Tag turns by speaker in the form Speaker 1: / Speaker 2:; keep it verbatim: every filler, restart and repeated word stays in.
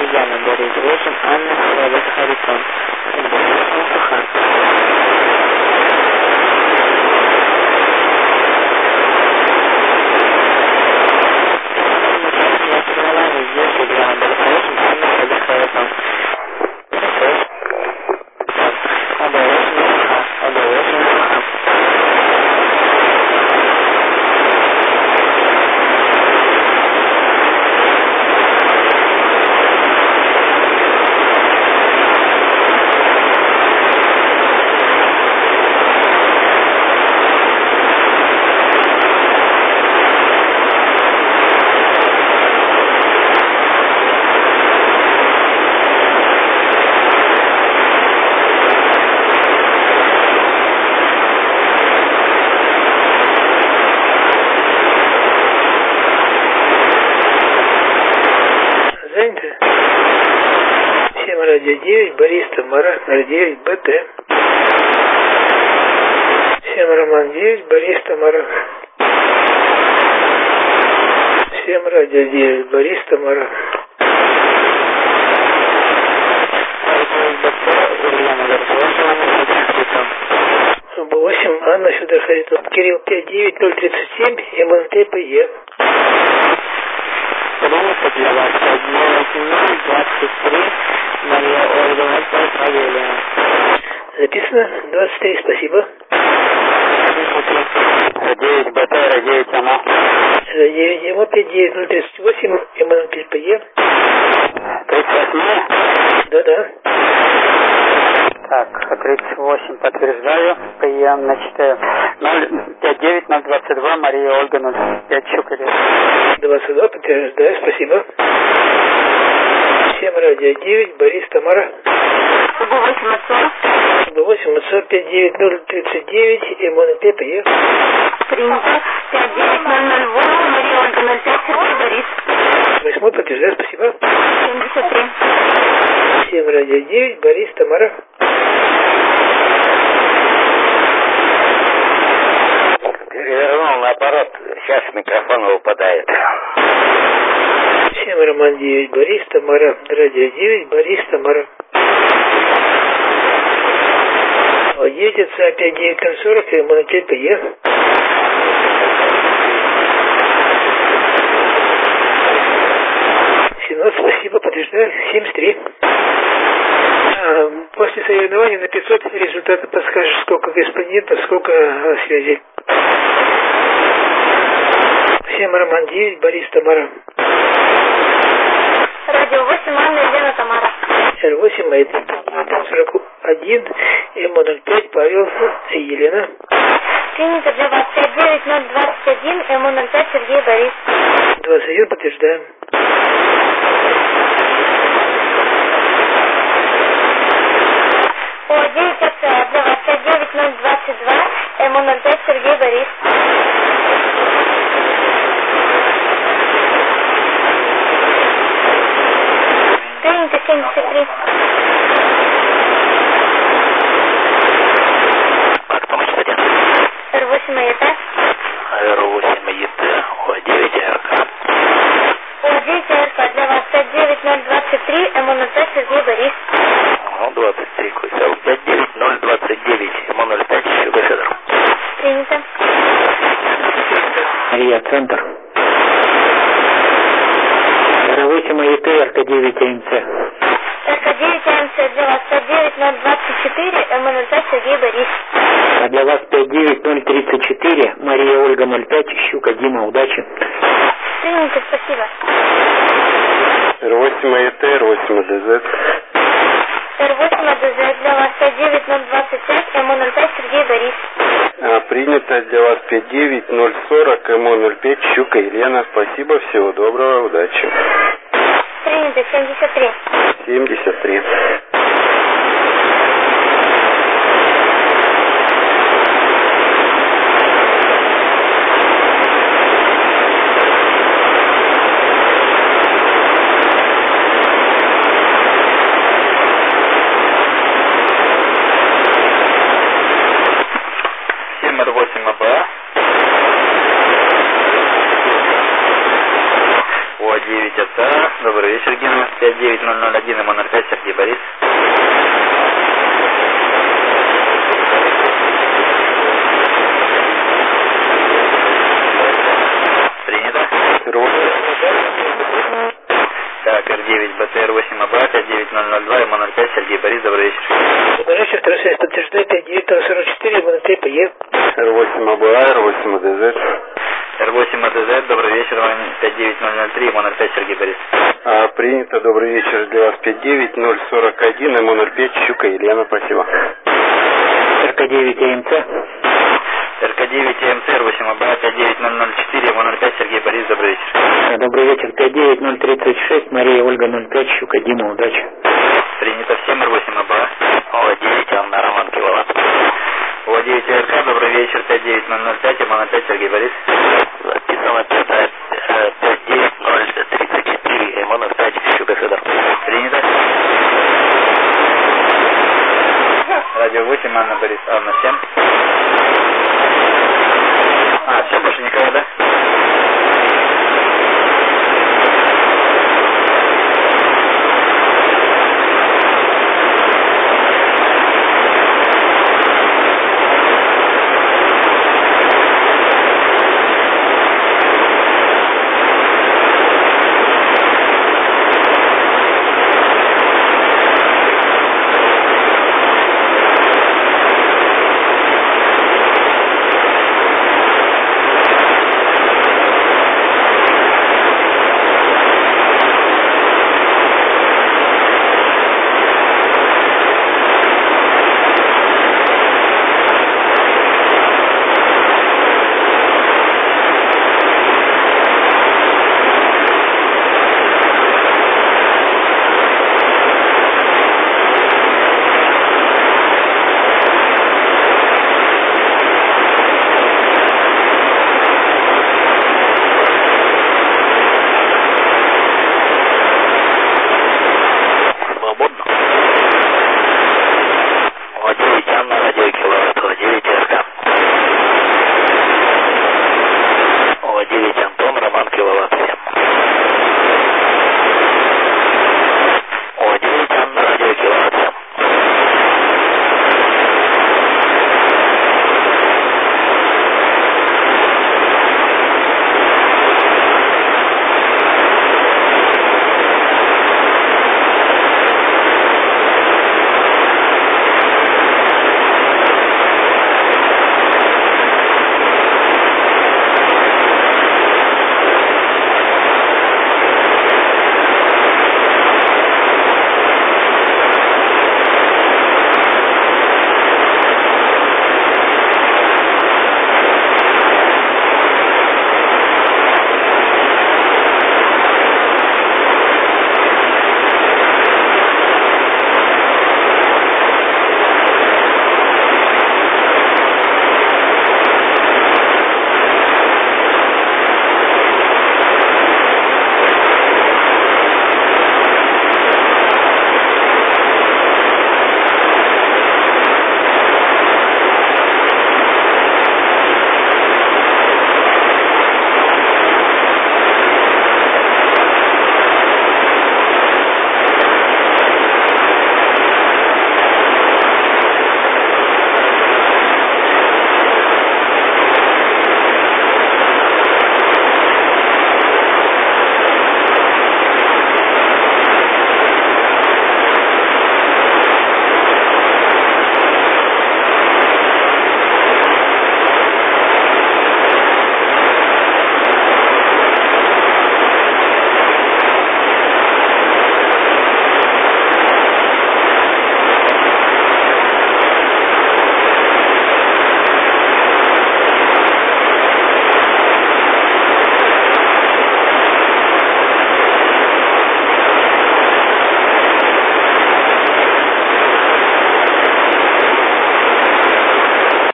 Speaker 1: Ульяна, Борис восемь, Анна, Роберт, Харрисон.
Speaker 2: девять, Борис, Тамара, ноль девять, БТ. семь, Роман, девять, Борис, Тамара. семь, радио девять, Борис, Тамара. восемь, Анна, сюда Харитон. Кирилл, пять девять ноль тридцать семь, МНТПЕ.
Speaker 1: Принято для вас один двадцать три, Мария Ольга, Павелия.
Speaker 2: Записано двадцать три, спасибо.
Speaker 1: девять БТ, девять АМО.
Speaker 2: девять АМО, пять девять ноль тридцать восемь, МНТПЕ.
Speaker 1: тридцать восемь?
Speaker 2: Да-да.
Speaker 1: Так, тридцать восемь подтверждаю, прием, значит, пять девять ноль двадцать два, Мария Ольга, ноль пять, Щукарев.
Speaker 2: двадцать два, подтверждаю, спасибо. семь, радио девять, Борис, Тамара.
Speaker 1: восемь отцов.
Speaker 2: восемь отцов, пять девять ноль тридцать девять, МНТПЕ.
Speaker 1: Принято, пять девять ноль ноль восемь, Мария Ольга, ноль пять, Сергей Борис.
Speaker 2: восемь, подтверждаю, спасибо.
Speaker 1: семьдесят три.
Speaker 2: семь, радио девять, Борис, Тамара.
Speaker 1: Перевернул наоборот, сейчас микрофон выпадает.
Speaker 2: семь, Роман, девять, Борис, Тамара. Радио девять, Борис, Тамара. девять отца, пять девять ноль сорок, МНТПЕ. семнадцать, спасибо, подтверждаю. семьдесят три. После соревнований на пятьсот результаты подскажешь, сколько респондентов, сколько а, связей. семь, Роман, девять, Борис, Тамара.
Speaker 1: Радио восемь, Анна, Елена, Тамара.
Speaker 2: эр восемь, это сорок один, эм ноль пять, Павел, Елена.
Speaker 1: Принято для вас пять девять ноль двадцать один, эм ноль пять, Сергей Борис.
Speaker 2: двадцать один, подтверждаем.
Speaker 1: О девять отца, для вас пять девять ноль двадцать два, эм ноль пять, Сергей Борис. Принято семьдесят три.
Speaker 3: Так, помощь один.
Speaker 1: эр восемь АЕТ.
Speaker 3: эр восемь АЕТ, О девять АРК.
Speaker 1: О девять АРК, для вас пять девять ноль двадцать три, эм ноль пять, Сергей Борис.
Speaker 3: Ну, двадцать три, Кусел. пять девять ноль двадцать девять, эм ноль пять, Щука Федор.
Speaker 1: Принято.
Speaker 2: Мария, центр. эр восемь АЕТ, РК девять АМЦ.
Speaker 1: РК девять АМЦ, для вас пять девять ноль двадцать четыре, эм ноль пять, Сергей Борис.
Speaker 2: А для вас пять девять ноль тридцать четыре, Мария Ольга, ноль пять, Щука, Дима, удачи.
Speaker 1: Принято, спасибо.
Speaker 4: эр восемь АЕТ, эр восемь АДЗ.
Speaker 1: эр восемь АДЗ, для вас пять девять ноль двадцать пять, эм ноль пять, Сергей Борис.
Speaker 4: А, принято для вас пять девять ноль сорок, эм ноль пять, Щука Елена. Спасибо, всего доброго, удачи.
Speaker 1: Принято семьдесят три.
Speaker 4: семьдесят три.
Speaker 3: восемь АБ. О девять девять отца. Добрый вечер, Гена. пять девять ноль ноль один, МН пять, Сергей Борис. Принято. Так, Р девять, БТР восемь АБА, пять девять ноль ноль два, МН пять, Сергей Борис, добрый вечер.
Speaker 2: Добрый вечер, второй связь подтверждает, пять девять ноль сорок четыре, МН три, поехал.
Speaker 4: Р восемь АБА, Р восемь АДЗ.
Speaker 3: Р восемь АДЗ, добрый вечер, пять девять ноль ноль три, МН пять, Сергей Борис.
Speaker 4: А, принято, добрый вечер для вас, пять девять ноль сорок один, МН пять, Щука Елена, спасибо.
Speaker 1: РК девять АМЦ.
Speaker 3: РК девять АМЦ, Р восемь АБА, пять девять ноль ноль четыре, МН пять, Сергей Борис, добрый вечер.
Speaker 1: Добрый вечер, пять девять ноль тридцать шесть, Мария Ольга ноль пять, Щука Дима, удачи.
Speaker 3: Принято всем, Р восемь АБА. О девять, Анна Роман Киловатт. О девять РК, добрый вечер, пять девять ноль ноль пять, МН пять, Сергей Борис.
Speaker 5: Записано